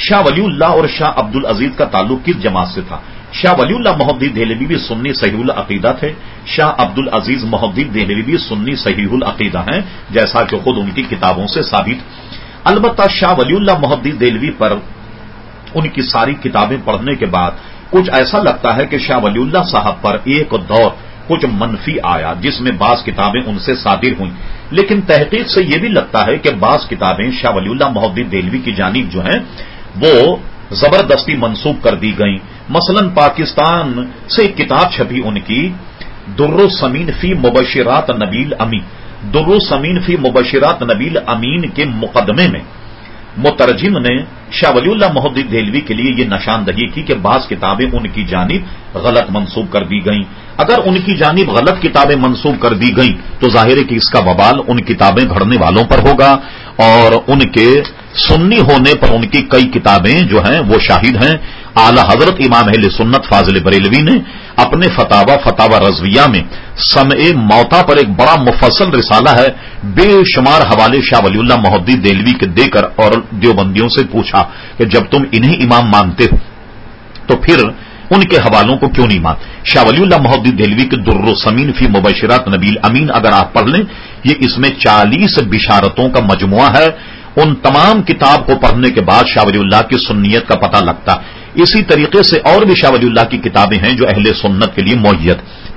شاہ ولی اللہ اور شاہ عبد العزیز کا تعلق کس جماعت سے تھا؟ شاہ ولی اللہ محدث دہلوی بھی سنی صحیح العقیدہ تھے، شاہ عبد العزیز محدث دہلوی بھی سنی صحیح العقیدہ ہیں، جیسا کہ خود ان کی کتابوں سے ثابت۔ البتہ شاہ ولی اللہ محدث دہلوی پر ان کی ساری کتابیں پڑھنے کے بعد کچھ ایسا لگتا ہے کہ شاہ ولی اللہ صاحب پر ایک دور کچھ منفی آیا، جس میں بعض کتابیں ان سے صادر ہوئیں، لیکن تحقیق سے یہ بھی لگتا ہے کہ بعض کتابیں شاہ ولی اللہ محدث دہلوی کی جانب جو ہیں وہ زبردستی منسوب کر دی گئیں۔ مثلا پاکستان سے ایک کتاب چھپی ان کی در السمین فی مبشرات نبیل امین، در السمین فی مبشرات نبیل امین کے مقدمے میں مترجم نے شاہ ولی اللہ محدث دہلوی کے لیے یہ نشاندہی کی کہ بعض کتابیں ان کی جانب غلط منسوب کر دی گئیں۔ اگر ان کی جانب غلط کتابیں منسوب کر دی گئیں تو ظاہر ہے کہ اس کا وبال ان کتابیں گھڑنے والوں پر ہوگا، اور ان کے سنی ہونے پر ان کی کئی کتابیں جو ہیں وہ شاہد ہیں۔ اعلی حضرت امام اہل سنت فاضل بریلوی نے اپنے فتاوی رضویہ میں سمع موتا پر ایک بڑا مفصل رسالہ ہے، بے شمار حوالے شاہ ولی اللہ محدث دہلوی کے دے کر اور دیوبندیوں سے پوچھا کہ جب تم انہیں امام مانتے ہو تو پھر ان کے حوالوں کو کیوں نہیں مانتے؟ شاہ ولی اللہ محدث دہلوی کے در السمین فی مبشرات نبیل امین اگر آپ پڑھ لیں، یہ اس میں 40 بشارتوں کا مجموعہ ہے۔ ان تمام کتاب کو پڑھنے کے بعد شاہ ولی اللہ کی سنیت کا پتہ لگتا۔ اسی طریقے سے اور بھی شاہ ولی اللہ کی کتابیں ہیں جو اہل سنت کے لیے معید۔